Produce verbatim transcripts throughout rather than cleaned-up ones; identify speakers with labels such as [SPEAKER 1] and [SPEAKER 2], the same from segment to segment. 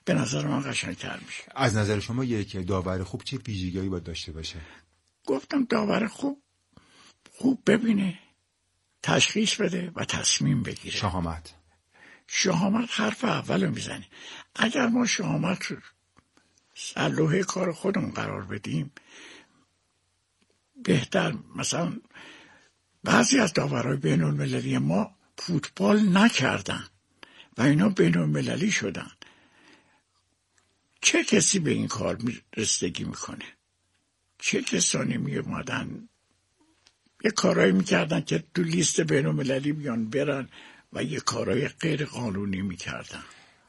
[SPEAKER 1] به نظر من قشنگتر میشه.
[SPEAKER 2] از نظر شما یک داور خوب چه ویژگی‌هایی باید داشته باشه؟
[SPEAKER 1] گفتم داور خوب خوب ببینه، تشخیص بده و تصمیم بگیره.
[SPEAKER 2] شهامت
[SPEAKER 1] شهامت حرف اولو میزنه. اگر ما شهامت رو سلوحه کار خودمون قرار بدیم بهتر. مثلا بعضی از داورای بین المللی ما فوتبال نکردن و اینا بین المللی شدن. چه کسی به این کار رسیدگی میکنه؟ چه کسانی می اومدن یه کارایی میکردن که تو لیست بین المللی بیان برن و یه کارای غیر قانونی میکردن.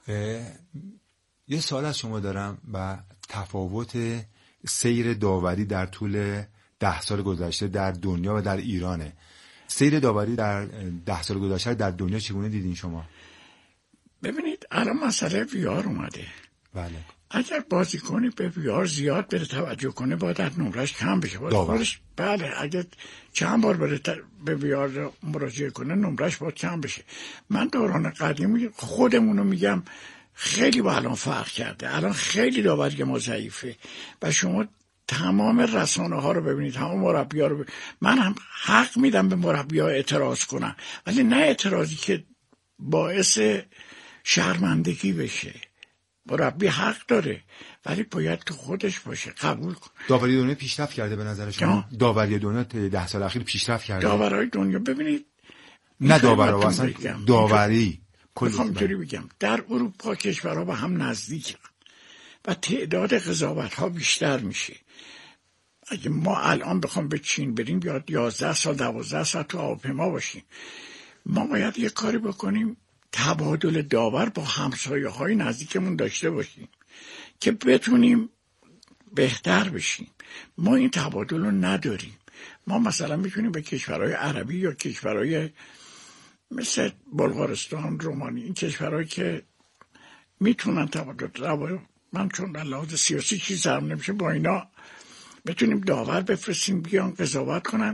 [SPEAKER 2] یه سوال از شما دارم و تفاوت سیر داوری در طول ده سال گذشته در دنیا و در ایرانه. سیر داوری در ده سال گذشته در دنیا چگونه دیدین شما؟
[SPEAKER 1] ببینید الان مسئله ویار اومده.
[SPEAKER 2] بله.
[SPEAKER 1] اگر بازیکنی به ویار زیاد بره توجه کنه باید در نمرش کم بشه. باید خودش بله اگر چند بار بره به ویار مراجعه کنه نمرش باید کم بشه. من دوران قدیمی خودمونو میگم خیلی با الان فرق کرده. الان خیلی داوری ما ضعیفه و شما تمام رسانه ها رو ببینید، تمام مربی ها رو ببینید. من هم حق میدم به مربی ها اعتراض کنن، ولی نه اعتراضی که باعث شرمندگی بشه. مربی حق داره ولی باید تو خودش باشه، قبول کن.
[SPEAKER 2] داوری دنیا پیشرفت کرده به نظر شما؟ داوری دنیا ده سال اخیر پیشرفت کرده؟
[SPEAKER 1] داورای دنیا ببینید
[SPEAKER 2] نه داورا اصلا داوری
[SPEAKER 1] میخوام اینطوری بگم در اروپا کشورها با هم نزدیکن و تعداد قضاوت ها بیشتر میشه. اگه ما الان بخوام به چین بریم بیاد یازده سال دوازده سال تو هواپیما باشیم، ما باید یه کاری بکنیم تبادل داور با همسایه های نزدیکمون داشته باشیم که بتونیم بهتر بشیم. ما این تبادل رو نداریم. ما مثلا میتونیم به کشورهای عربی یا کشورهای مثل بلغارستان، رومانی، این کشورهایی که میتونن تبادل داور، من چون در لحاظ سیاسی چیز سرم نمیشه، با اینا بتونیم داور بفرستیم بیان قضاوت کنن،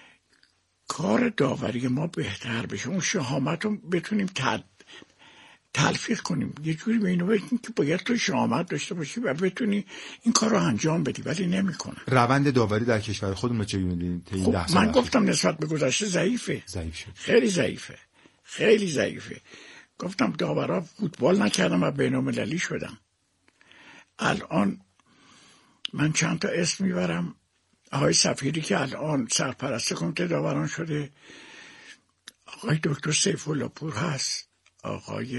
[SPEAKER 1] کار داوری ما بهتر بشه. اون شهامت رو بتونیم تد... تلفیق کنیم، یه جوری به اینو بگیم که باید تو شهامت داشته باشی و بتونی این کار رو انجام بدی، ولی نمیکنه.
[SPEAKER 2] روند داوری در کشور خودمون رو چگونه دیدین؟
[SPEAKER 1] خب من گفتم نسبت به گذشته ضعیفه.
[SPEAKER 2] ضعیف شد.
[SPEAKER 1] خیلی ضعیفه. خیلی ضعیفه. گفتم داورا فوتبال نکردم و بین‌المللی شدم. الان من چند تا اسم میبرم. آقای سفیری که الان سرپرست کمیته داوران شده، آقای دکتر سیف‌الله پور هست، آقای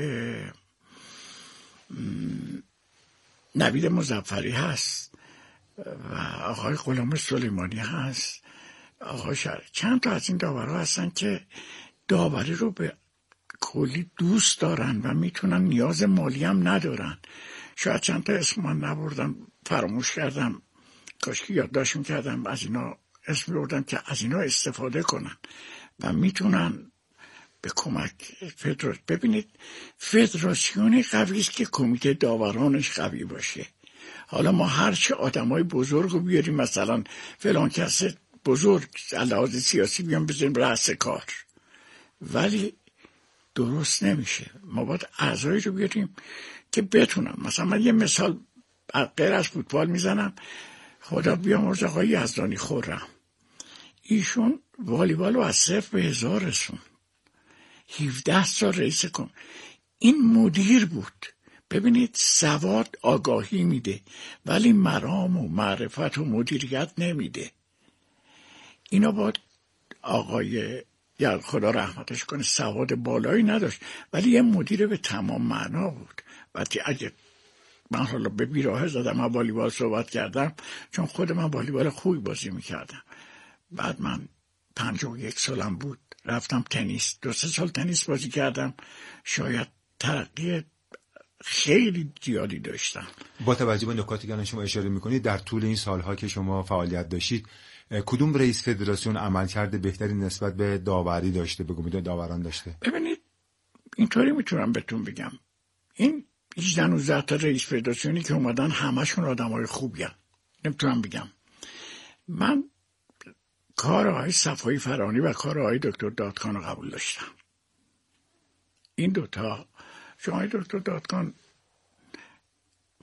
[SPEAKER 1] نوید مظفری هست و آقای غلام سلیمانی هست، آقای شرک. چند تا از این داورها هستن که داوری رو به کلی دوست دارن و میتونن، نیاز مالی هم ندارن. شاید چند تا اسم من نبردم، فراموش کردم، کاش که یادداشت میکردم از اینا اسم بردم که از اینا استفاده کنن و میتونن به کمک فدراسیون. ببینید فدراسیونی قوی است که کمیته داورانش قوی باشه. حالا ما هرچه آدمای بزرگ رو بیاریم، مثلا فلان کس بزرگ علاوه سیاسی بیان بزنیم رأس کار، ولی درست نمیشه. ما باید اعضایی رو بیاریم که بتونن. مثلا من یه مثال غیر از فوتبال میزنم. خدا بیامرز آقای یزدانی خرم، ایشون والیبال رو از صفر به هزار رسون، هفده سال رئیس کن. این مدیر بود. ببینید سواد آگاهی میده ولی مرام و معرفت و مدیریت نمیده. اینا باید آقای یا خدا رحمتش کنه سواد بالایی نداشت ولی یه مدیر به تمام معنا بود. و اگه من حالا به بیراه زدم من والیبال صحبت کردم چون خود من والیبال خوبی بازی میکردم. بعد من پنجاه و یک سالم بود رفتم تنیس، دو سه سال تنیس بازی کردم، شاید ترقی خیلی زیادی داشتم.
[SPEAKER 2] با توجه به نکاتی که شما اشاره میکنید در طول این سالها که شما فعالیت داشتید کدوم رئیس فدراسیون عملکرد بهتری نسبت به داوری داشته، به کمیته داوران داشته؟
[SPEAKER 1] ببینید اینطوری میتونم بهتون بگم، این هجده نوزده تا رئیس فدراسیونی که اومدن همشون آدمای خوبی هستن. نمیتونم بگم. من کار آقای صفایی فرانی و کار آقای دکتر دادکان رو قبول داشتم. این دوتا، شما آقای دکتر دادکان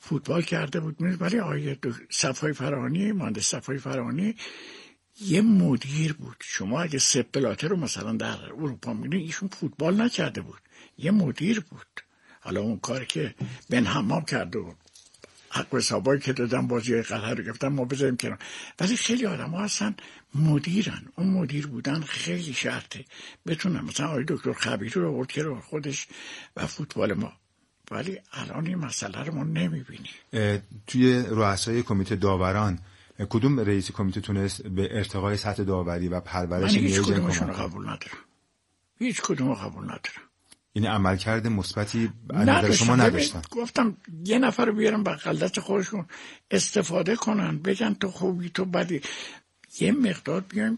[SPEAKER 1] فوتبال کرده بود، ولی آقای صفای فرهانی، مهندس صفای فرهانی یه مدیر بود. شما اگه سپ بلاتر رو مثلا در اروپا می‌بینید، ایشون فوتبال نکرده بود، یه مدیر بود. حالا اون کاری که بن حمام کرده بود، حق حسابایی که دادن بازی قطر رو گفتن ما بذاریم کنار، ولی خیلی آدم ها هستن مدیرن. اون مدیر بودن خیلی شرطه بتونن، مثلا آقای دکتر خبیری رو آورد که رو خودش و فوتبال ما، ولی الان این مسئله رو ما نمیبینیم.
[SPEAKER 2] توی رؤسای کمیته داوران کدوم رئیس کمیته تونست به ارتقای سطح داوری و پرورش
[SPEAKER 1] نیروی هیچ کدومشون رو قبول ندارم، هیچ کدوم رو قبول ندارم.
[SPEAKER 2] یعنی عملکرد مثبتی نظر شما نداشتن؟
[SPEAKER 1] گفتم یه نفر رو بیارم بغل دست خودشون استفاده کنن، بگن تو خوبی تو بدی، یه مقدار بیایم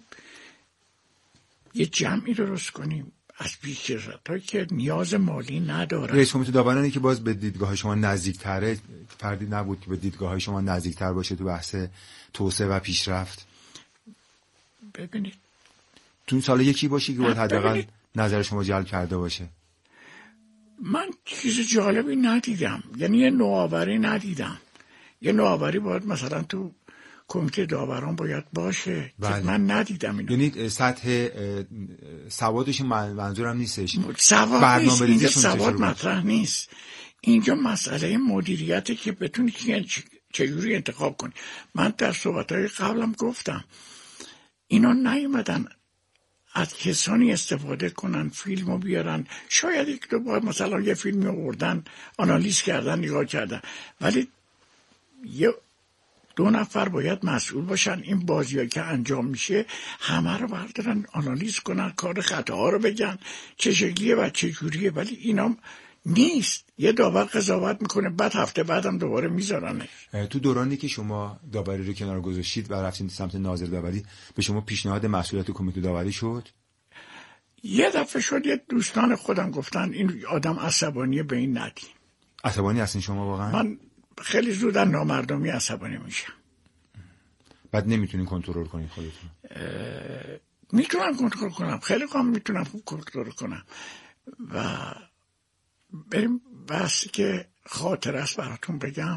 [SPEAKER 1] یه جمعی درست کنیم از بیشترهایی که نیاز مالی ندارن.
[SPEAKER 2] رئیس کمیته داورانی که باز به دیدگاه شما نزدیکتره، فردی نبود که به دیدگاه شما نزدیکتر باشه تو بحث توسعه و پیشرفت؟
[SPEAKER 1] ببینید
[SPEAKER 2] تو سال یکی باشی که باید حداقل نظر شما جلب کرده باشه.
[SPEAKER 1] من چیز جالبی ندیدم، یعنی یه نوآوری ندیدم. یه نوآوری باید مثلا تو کمیته داوران باید باشه. بله. که من ندیدم اینو.
[SPEAKER 2] یعنی سطح سوادش منظورم نیستش،
[SPEAKER 1] سواد نیست، اینجا سواد مطرح نیست، اینجا مسئله مدیریته که بتونی چجوری انتخاب کنی. من در صحبتهای قبلم گفتم اینا نیومدن از کسانی استفاده کنن فیلمو بیارن، شاید یک دو بار مثلا یه فیلمی آوردن آنالیز کردن نگاه کردن، ولی یه دو نفر باید مسئول باشن این بازی‌ها که انجام میشه همه رو بردارن آنالیز کنن، کار خطاها رو بگن چه شکلیه و چه جوریه، ولی اینا نیست. یه داور قضاوت میکنه بعد هفته بعدم دوباره میذارنش.
[SPEAKER 2] تو دورانی که شما داوری رو کنار گذاشتید و رفتید سمت ناظر داوری، به شما پیشنهاد مسئولیت کمیته داوری شد؟
[SPEAKER 1] یه دفعه شد، یه دوستان خودم گفتن این آدم عصبانیه به این ندی.
[SPEAKER 2] عصبانی هستین شما واقعا؟
[SPEAKER 1] من خیلی زود از نامردمی عصبانی میشم.
[SPEAKER 2] بعد نمیتونین کنترل کنین خودتون؟
[SPEAKER 1] میتونم کنترل کنم، خیلی کام میتونم کنترل کنم. و بریم بحثی که خاطر است براتون بگم.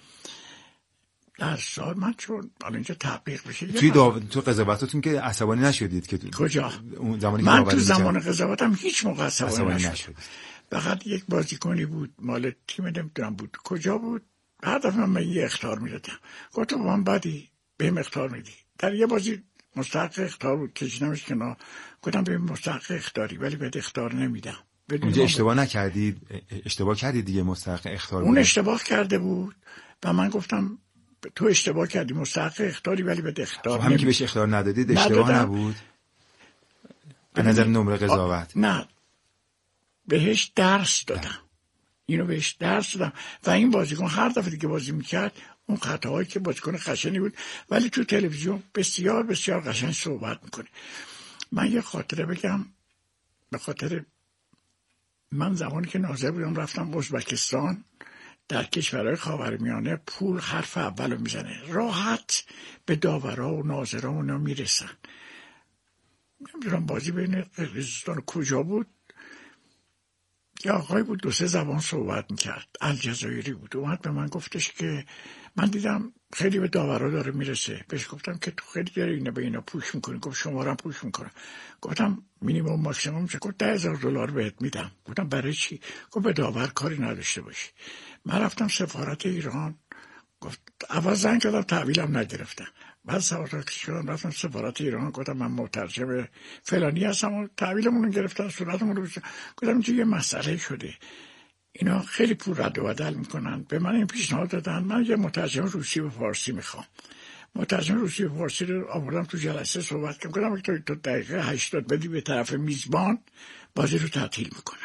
[SPEAKER 1] در سال من چون حالا اینجا تحقیق بشه
[SPEAKER 2] توی داو... تو قضاوتاتون که عصبانی نشدید که
[SPEAKER 1] کجا؟
[SPEAKER 2] اون زمانی
[SPEAKER 1] من تو زمان قضاوتم هیچ موقع عصبانی, عصبانی نشدم. فقط یک بازیکنی بود مال تیم نمیدونم بود کجا بود، هر دفعه من یه اخطار میدادم، گفتم من بعدی بهم اخطار میدی. در یه بازی مستحق اخطار بود کشیدمش کنار، گفتم بهم مستحق اخطاری ولی بهت اخطار نمیدم.
[SPEAKER 2] اونجا اشتباه نکردید؟ اشتباه کردید دیگه، مستحق اخطار بود.
[SPEAKER 1] اون اشتباه کرده بود و من گفتم تو اشتباه کردی، مستحق اخطاری ولی بهت اخطار
[SPEAKER 2] نمیدم. همین که بهش اخطار ندادید اشتباه نبود به نظر نمره قضاوت؟
[SPEAKER 1] نه، بهش درس دادم، اینو بهش درس دادم و این بازیکن هر دفعه دیگه بازی میکرد اون خطاهایی که بازیکن خشنی بود ولی تو تلویزیون بسیار بسیار قشنگ صحبت میکنه. من یه خاطره بگم. به خاطر من زمانی که ناظر بودم رفتم ازبکستان، در کشورهای خاورمیانه پول حرف اولو میزنه، راحت به داورا و ناظرا اونا میرسن. نمیدونم بازی بین قرقیزستان کجا بود، یه آقای بود دو سه زبان صحبت میکرد، الجزایری بود، اومد به من گفتش که من دیدم خیلی به داورا داره میرسه. بهش گفتم که تو خیلی داره اینا به اینا پوش میکنی. گفت شما رو هم پوش میکنم. گفتم مینیمم ماکسیمم چه؟ گفت ده هزار دلار بهت میدم. گفتم برای چی؟ گفت به داور کاری نداشته باشی. من رفتم سفارت ایران، گفت اول زنگ کردم تحویلم نگرفتم، بعد سفارت شدم رفتم سفارت ایران گفتم من مترجم فلانی هستم و تحویلمون رو گرفتن، صورتمون رو گفتم اینجا یه مسئله شده، اینا خیلی پول رد و بدل میکنن. به من این پیشنهاد دادن من یه مترجم روسی به فارسی میخوام. مترجم روسی به فارسی رو آوردم تو جلسه صحبت کردم، گفتم اگه تو دقیقه هشتاد بدی به طرف میزبان بازی رو تعطیل میکنم.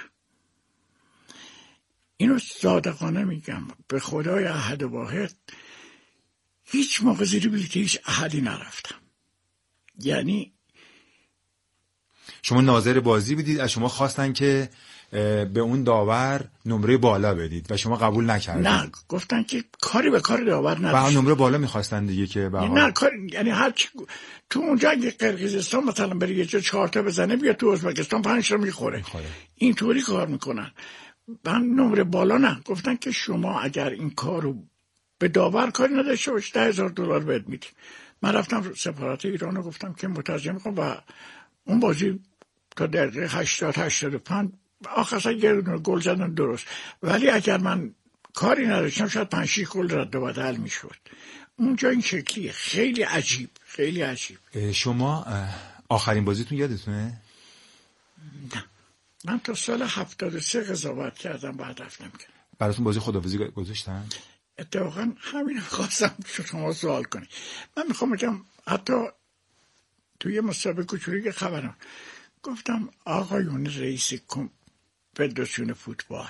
[SPEAKER 1] اینو صادقانه میگم، به خدای احد واحد هیچ موقع زیر بلیط هیچ احدی نرفتم. یعنی
[SPEAKER 2] شما ناظر بازی بودید، از شما خواستن که به اون داور نمره بالا بدید و شما قبول نکردید؟
[SPEAKER 1] نه، گفتن که کاری به کار داور نداشت.
[SPEAKER 2] و نمره بالا میخواستن دیگه که به
[SPEAKER 1] نه کار، یعنی هر چی تو اونجا اگه قرقیزستان مثلا بره یه جا چهار تا بزنه بیا تو ازبکستان پنج تا میخوره. اینطوری کار میکنن. من نمره بالا نه، گفتن که شما اگر این کارو به داور کاری نداشته باش ده هزار دلار بهت میدیم. من رفتم سفارت ایران رو گفتم که مترجم میخوام و اون بازی تا دقیقه هشتاد هشتاد و پنج آخرش یه دونه گل زدن درست، ولی اگر من کاری نداشتم شاید پنج شیش گل رد و بدل میشد. اونجا این شکلیه. خیلی عجیب، خیلی عجیب.
[SPEAKER 2] شما آخرین بازیتون یادتونه؟
[SPEAKER 1] نه، من تا سال هفتاد و سه قضاوت کردم، بعد رفتم کردم.
[SPEAKER 2] براتون بازی خداحافظی گذاشتن؟
[SPEAKER 1] اتفاقا همین خواستم شما سوال کنی. من میخوام بگم حتی توی مسابقه کوچولی که خبرم گفتم آقایون رئیس فدراسیون فوتبال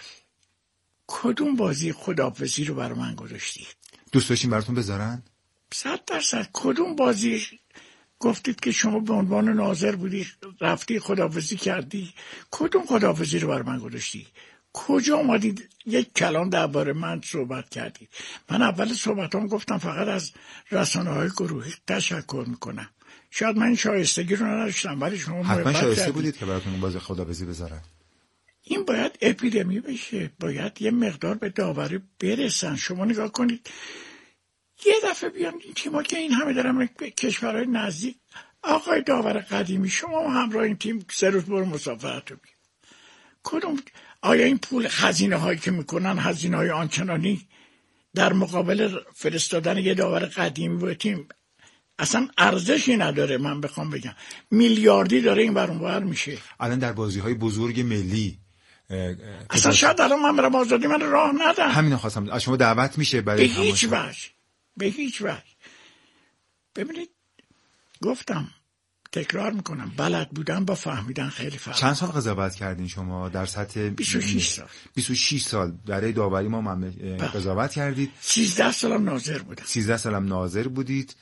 [SPEAKER 1] کدوم بازی خداحافظی رو برای من گذاشتید؟
[SPEAKER 2] دوست داشتین براتون بذارن؟
[SPEAKER 1] صد درصد. کدوم بازی گفتید که شما به عنوان ناظر بودی رفتی خداحافظی کردی؟ کدوم خداحافظی رو برای من گذاشتی؟ کجا اومدید یک کلام درباره من صحبت کردید؟ من اول صحبتام گفتم فقط از رسانه‌های گروهی تشکر میکنم. شاید من شایستگی رو نداشتم ولی شما
[SPEAKER 2] حتما شایسته بودید که براتون بازی خداحافظی بذارن.
[SPEAKER 1] این باید اپیدمی بشه، باید یه مقدار به داوری برسن. شما نگاه کنید یه دفعه بیان این تیم‌ها که این همه دارن کشورهای نزدیک، آقای داور قدیمی شما همراه این تیم سه روز برو مسافرت رو بیا. کدوم آیا این پول هزینه هایی که میکنن هزینه های آنچنانی در مقابل فرستادن یه داور قدیمی به تیم اصلا ارزشی نداره؟ من بخوام بگم میلیاردی داره این بر اون ور میشه.
[SPEAKER 2] الان در بازی‌های بزرگ ملی
[SPEAKER 1] اصلا شاید الان من برم آزادی من راه ندم.
[SPEAKER 2] همین خواستم از شما دعوت میشه برای
[SPEAKER 1] به هیچ وجه، به هیچ وجه. ببینید گفتم تکرار میکنم بلد بودن با فهمیدن خیلی فرق.
[SPEAKER 2] چند سال قضاوت کردین شما در سطح؟
[SPEAKER 1] بیست و شش سال.
[SPEAKER 2] بیست و شش سال برای داوری ما قضاوت کردید.
[SPEAKER 1] سیزده سالم ناظر بودم.
[SPEAKER 2] سیزده سالم ناظر بودید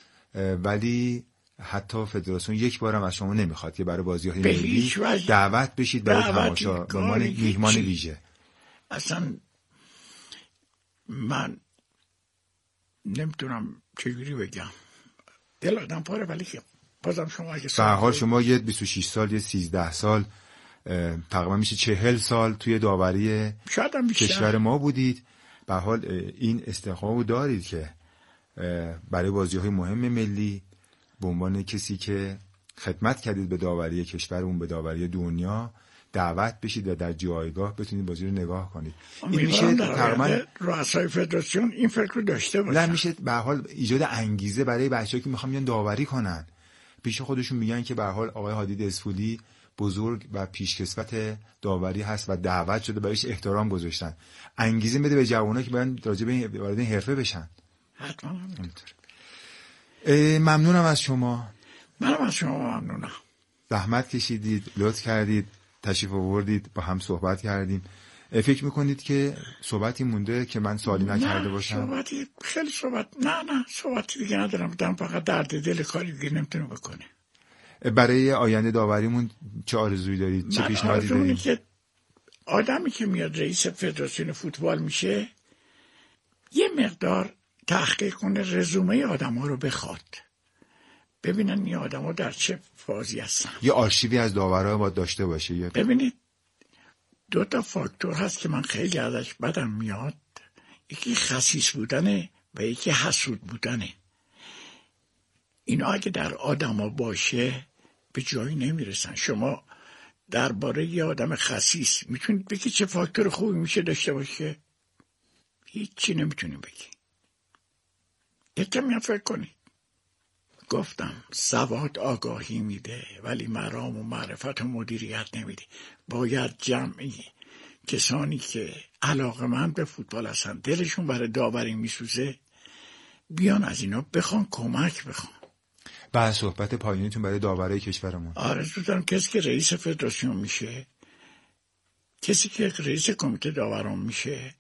[SPEAKER 2] ولی حتی فدراسیون یک بارم از شما نمیخواد که برای بازی‌های ملی دعوت بشید برای تماشا به عنوان میهمان ویژه. اصلا
[SPEAKER 1] من نمیتونم چجوری بگم، دل آدم پاره، ولی که بازم شما اگه
[SPEAKER 2] به هر حال شما یه بیست و شش سال یه سیزده سال تقریبا میشه چهل سال توی داوری کشور ما بودید. به هر حال این استحقاقو دارید که برای بازی‌های مهم ملی به عنوان کسی که خدمت کردید به داوری کشورمون، به داوری دنیا، دعوت بشید و در جایگاه بتونید بازی رو نگاه کنید.
[SPEAKER 1] این میشه تقریبا رؤسای فدراسیون این فکر رو داشته باشن.
[SPEAKER 2] نه میشه به هر حال ایجاد انگیزه برای بچه‌ها که میخوان بیان داوری کنن. پیش خودشون میگن که به هر حال آقای هادی دزفولی بزرگ و پیشکسوت داوری هست و دعوت شده، برایش احترام گذاشتن. انگیزه بده به جوانایی که بیان راجع به وارد این حرفه بشن.
[SPEAKER 1] حتما همینطور.
[SPEAKER 2] ممنونم از شما.
[SPEAKER 1] منم از شما ممنونم.
[SPEAKER 2] زحمت کشیدید، لطف کردید، تشریف آوردید، با هم صحبت کردیم. فکر میکنید که صحبتی مونده که من سوالی نکرده باشم؟
[SPEAKER 1] نه صحبتی خیلی صحبت نه نه صحبتی دیگه ندارم. بودم فقط درد دل کاری دیگه نمیتونه بکنه.
[SPEAKER 2] برای آینده داوریمون چه آرزویی دارید؟ چه پیشنهادی دارید؟
[SPEAKER 1] که آدمی که میاد رئیس فدراسیون فوتبال میشه یه مقدار تحقیق کنه، رزومه آدم ها رو بخواد، ببینن این آدم ها در چه فازی هستن.
[SPEAKER 2] یه آرشیوی از داورها باید داشته باشه. یه...
[SPEAKER 1] ببینید دو تا فاکتور هست که من خیلی ازش بدم میاد. یکی خسیس بودنه و یکی حسود بودنه. اینا اگه در آدم ها باشه به جایی نمیرسن. شما درباره یه آدم خسیس میتونید بگید چه فاکتور خوبی میشه داشته باشه؟ هیچی نمیتونید بگید. یکم یا فکر کنید. گفتم سواد آگاهی میده ولی مرام و معرفت و مدیریت نمیده. باید جمعی کسانی که علاقه‌مند به فوتبال هستن، دلشون برای داوری میسوزه، بیان از اینا بخوان کمک بخوان.
[SPEAKER 2] بعد صحبت پایانیتون برای داورای کشورمون.
[SPEAKER 1] آرزو دارم کسی که رئیس فدراسیون میشه، کسی که رئیس کمیته داوران میشه،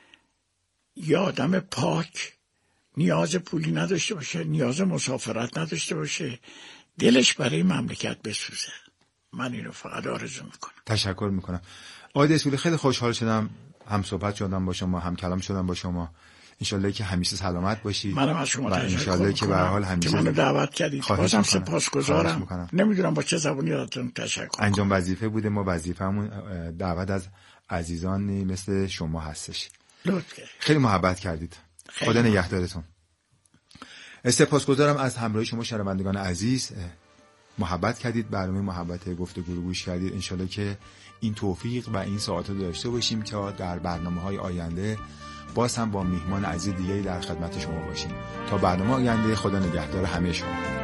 [SPEAKER 1] یا آدم پاک، نیاز پولی نداشته باشه، نیاز مسافرت نداشته باشه، دلش برای مملکت بسوزه. من اینو فقط آرزو میکنم.
[SPEAKER 2] تشکر میکنم. آقای دزفولی خیلی خوشحال شدم هم صحبت شدم با شما، هم کلام شدم با شما. انشالله که همیشه سلامت باشید.
[SPEAKER 1] منم از شما تشکر میکنم.
[SPEAKER 2] انشالله که به هر حال همیشه
[SPEAKER 1] که منو دعوت کردید. بازم سپاسگزارم. نمیدونم با چه زبونی ازتون تشکر کنم.
[SPEAKER 2] انجام وظیفه بوده. ما وظیفه‌مون دعوت از عزیزانی مثل شما هستش.
[SPEAKER 1] لطف کردید.
[SPEAKER 2] خیلی محبت کردید. خدا نگهدارتون. سپاسگزارم از همراهی شما شنوندگان عزیز. محبت کردید، برنامه محبت گفتگو رو گوش کردید. انشالله که این توفیق و این ساعات رو داشته باشیم تا در برنامه‌های آینده باز هم با میهمان عزیز دیگری در خدمت شما باشیم. تا برنامه آینده، خدا نگهدار همه شما.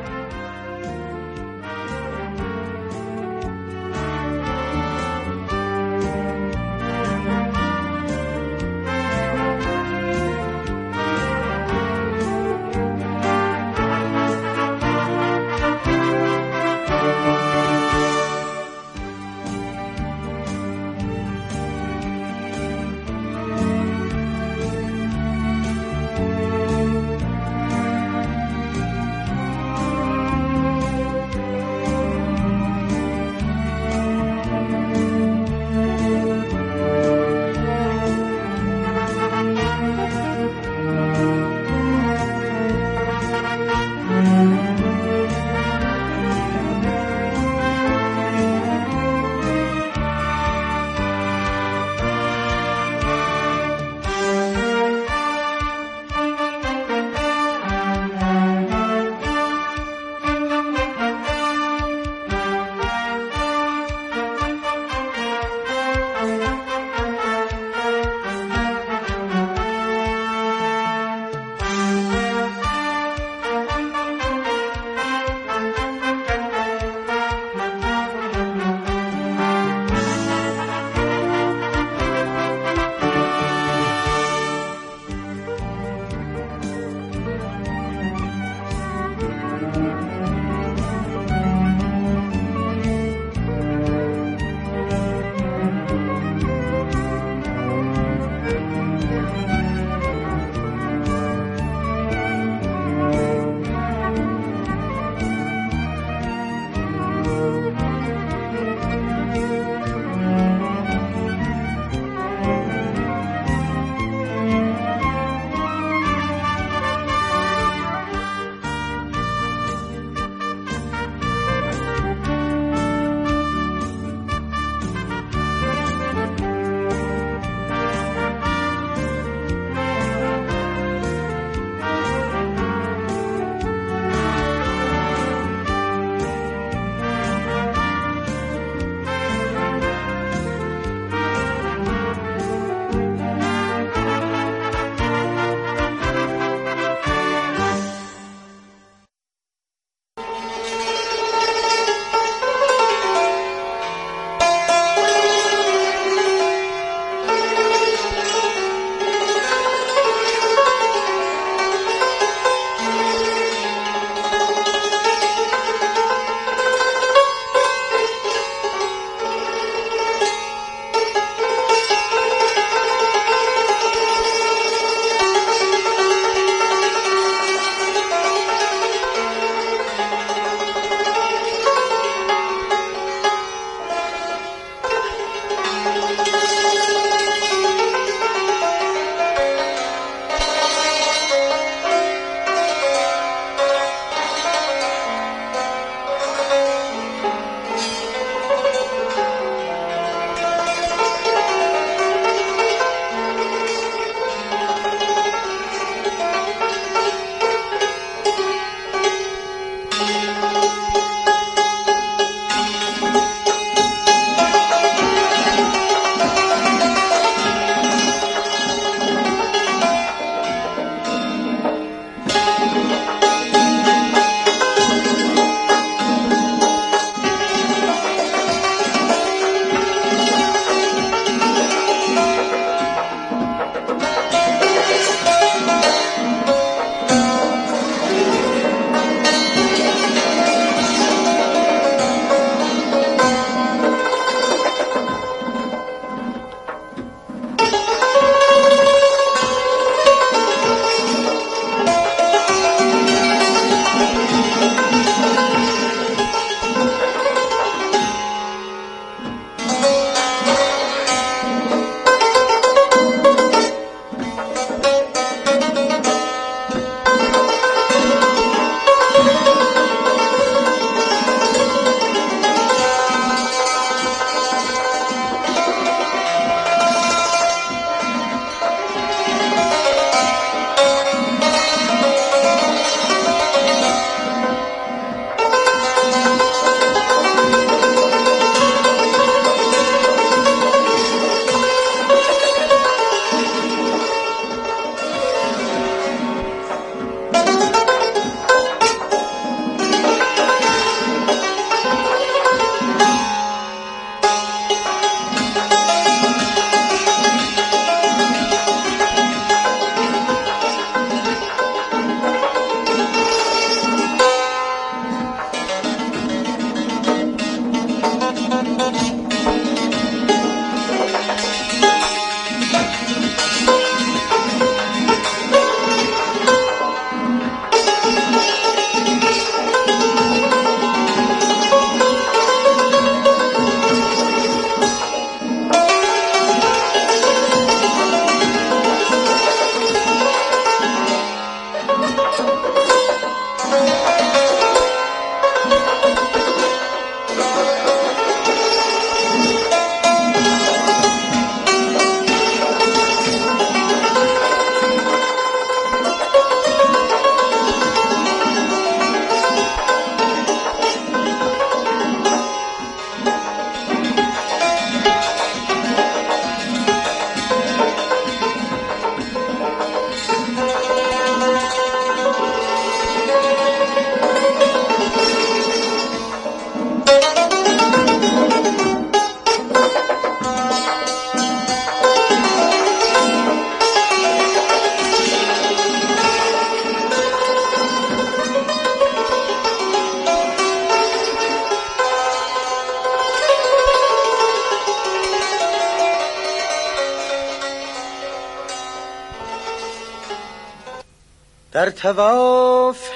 [SPEAKER 3] در طواف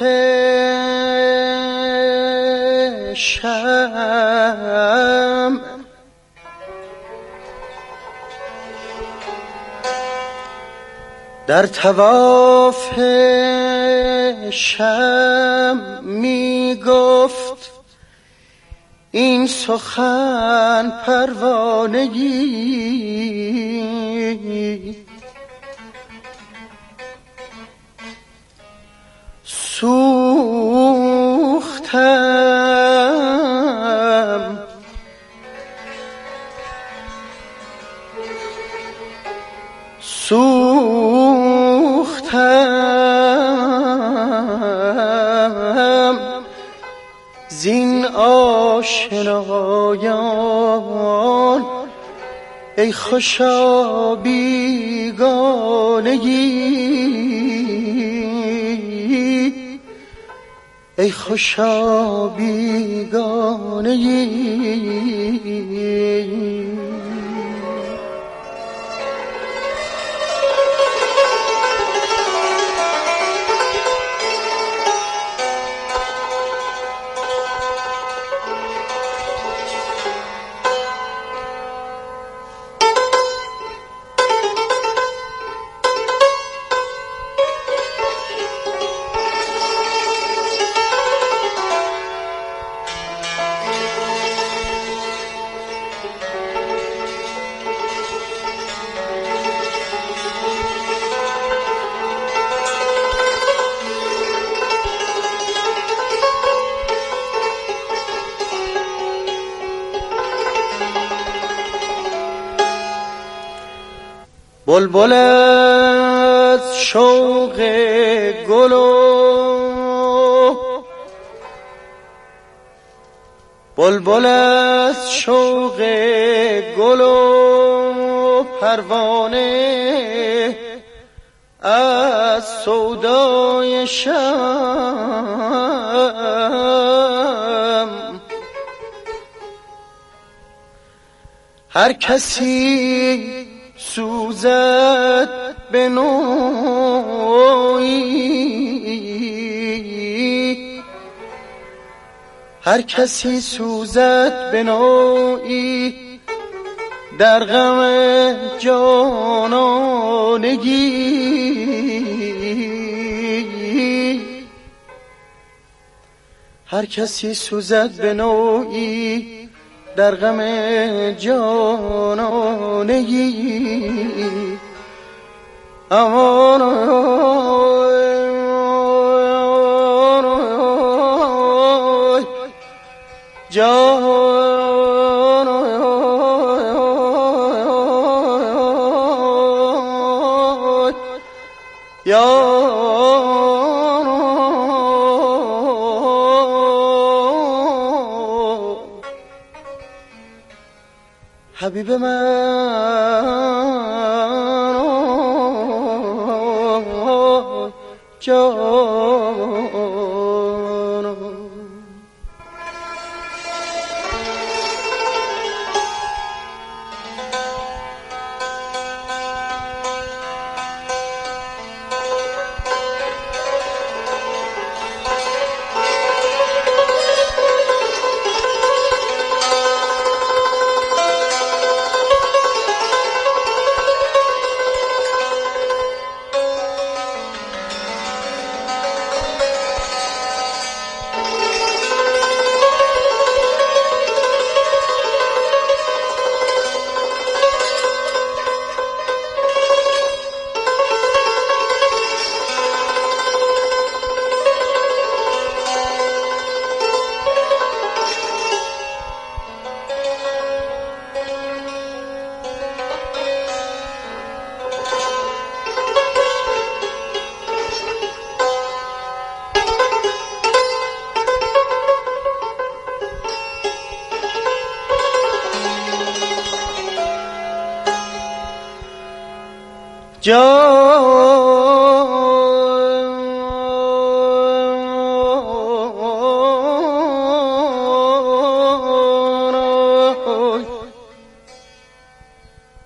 [SPEAKER 3] شم در طواف شم می گفت این سخن پروانگی سوختم سوختم زین آشنایان ای خوشا بیگانگی ای خوشا بیگانگی بلبل از شوق گل و بلبل از شوق گل و پروانه از سودای شم هر کسی سوزد به نوعی هر کسی سوزد به نوعی در غم جانانگی هر کسی سوزد به نوعی در غم جانانگی امان جان یا حبیب من جان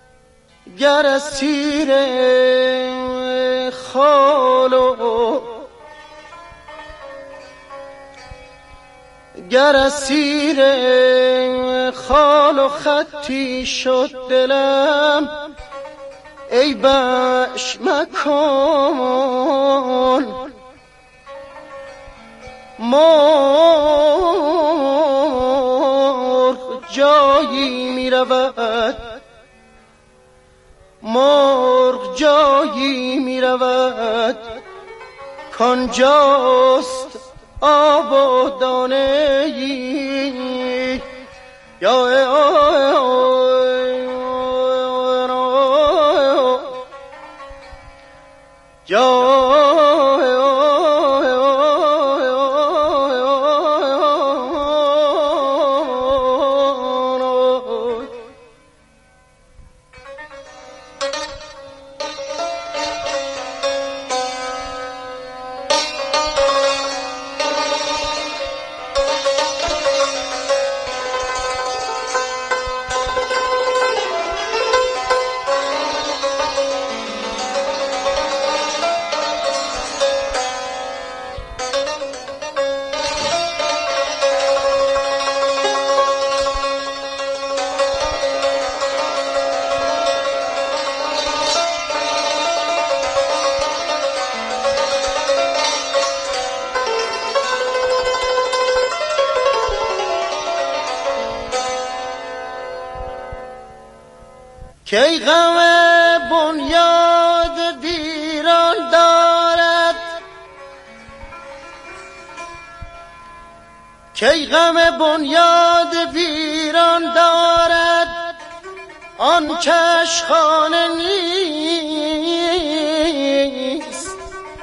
[SPEAKER 3] گر اسیر خال و گر اسیر خال و خطی شد دلم ای بش مکن مرغ جایی می رود مرغ جایی می رود کانجاست آب و دانه ای یا یا کی غم بنیاد ویران دارد کی غم بنیاد ویران دارد آن کش خانه نیست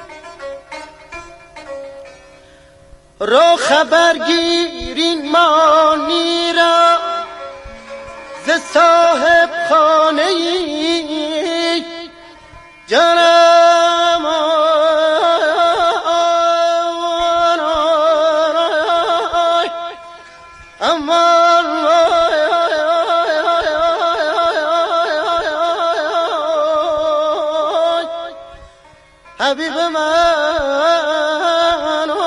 [SPEAKER 3] رو خبر گیرین مانی را ز صاحب خانه ای جانم امان حبیب من